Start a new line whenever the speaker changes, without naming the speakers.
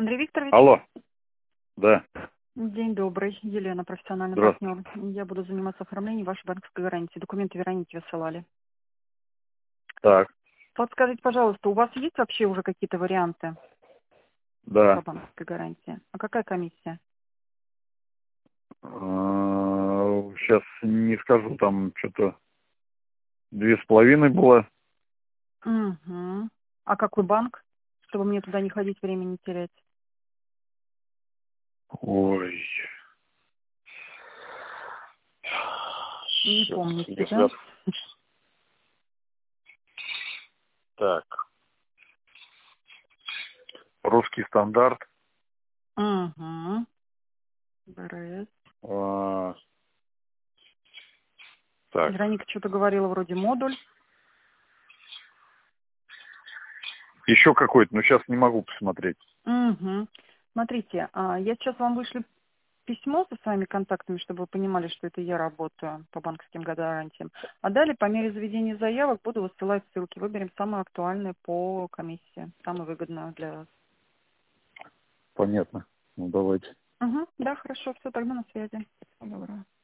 Андрей Викторович,
Алло. Да.
день добрый. Елена, профессиональный
Здравствуйте.
партнер. Я буду заниматься оформлением вашей банковской гарантии. Документы Веронике высылали.
Так.
Подскажите, пожалуйста, у вас есть вообще уже какие-то варианты по
Да.
банковской гарантии? А какая комиссия?
Сейчас не скажу, там что-то 2,5 было.
Угу. А какой банк? Чтобы мне туда не ходить, время не терять.
Ой.
Не
Сейчас,
помните, да?
ребят. Так. Русский стандарт.
Угу. БРС.
А, Так.
Вероника что-то говорила вроде модуль.
Еще какой-то, но сейчас не могу посмотреть.
Угу. Смотрите, я сейчас вам вышлю письмо со своими контактами, чтобы вы понимали, что это я работаю по банковским гарантиям. А далее, по мере заведения заявок, буду высылать ссылки. Выберем самые актуальные по комиссии, самую выгодную для вас.
Понятно. Ну, давайте.
Угу. Да, хорошо, все, тогда на связи. Всего доброго.